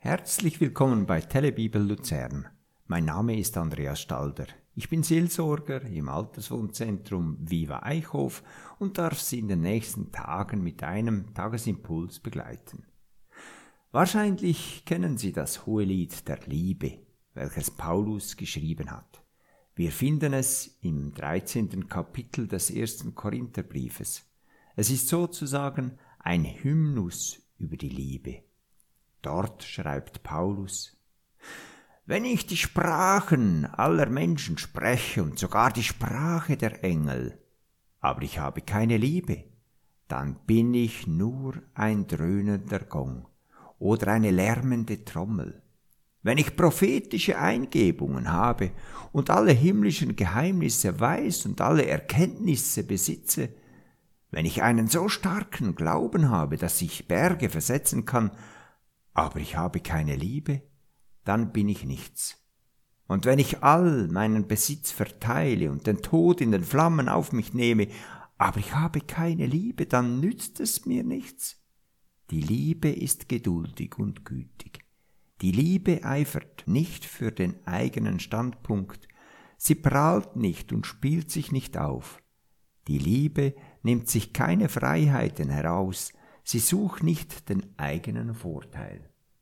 Herzlich willkommen bei Telebibel Luzern. Mein Name ist Andreas Stalder. Ich bin Seelsorger im Alterswohnzentrum Viva Eichhof und darf Sie in den nächsten Tagen mit einem Tagesimpuls begleiten. Wahrscheinlich kennen Sie das Hohelied der Liebe, welches Paulus geschrieben hat. Wir finden es im 13. Kapitel des 1. Korintherbriefes. Es ist sozusagen ein Hymnus über die Liebe. Dort schreibt Paulus: Wenn ich die Sprachen aller Menschen spreche und sogar die Sprache der Engel, aber ich habe keine Liebe, dann bin ich nur ein dröhnender Gong oder eine lärmende Trommel. Wenn ich prophetische Eingebungen habe und alle himmlischen Geheimnisse weiß und alle Erkenntnisse besitze, wenn ich einen so starken Glauben habe, dass ich Berge versetzen kann, aber ich habe keine Liebe, dann bin ich nichts. Und wenn ich all meinen Besitz verteile und den Tod in den Flammen auf mich nehme, aber ich habe keine Liebe, dann nützt es mir nichts. Die Liebe ist geduldig und gütig. Die Liebe eifert nicht für den eigenen Standpunkt. Sie prahlt nicht und spielt sich nicht auf. Die Liebe nimmt sich keine Freiheiten heraus. Sie sucht nicht den eigenen Vorteil.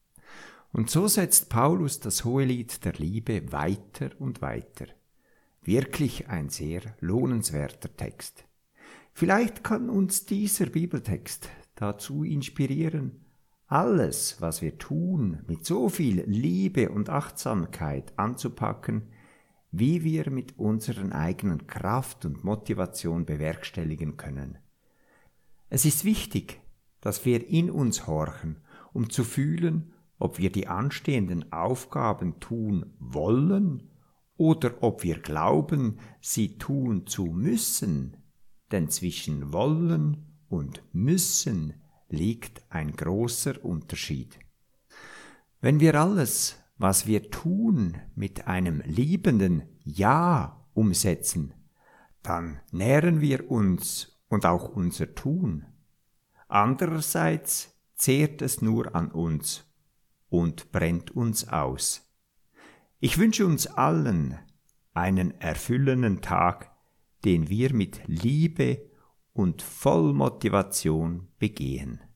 Und so setzt Paulus das Hohelied der Liebe weiter und weiter. Wirklich ein sehr lohnenswerter Text. Vielleicht kann uns dieser Bibeltext dazu inspirieren, alles, was wir tun, mit so viel Liebe und Achtsamkeit anzupacken, wie wir mit unserer eigenen Kraft und Motivation bewerkstelligen können. Es ist wichtig, dass wir in uns horchen, um zu fühlen, ob wir die anstehenden Aufgaben tun wollen oder ob wir glauben, sie tun zu müssen, denn zwischen wollen und müssen liegt ein großer Unterschied. Wenn wir alles, was wir tun, mit einem liebenden Ja umsetzen, dann nähren wir uns und auch unser Tun. Andererseits zehrt es nur an uns und brennt uns aus. Ich wünsche uns allen einen erfüllenden Tag, den wir mit Liebe und voll Motivation begehen.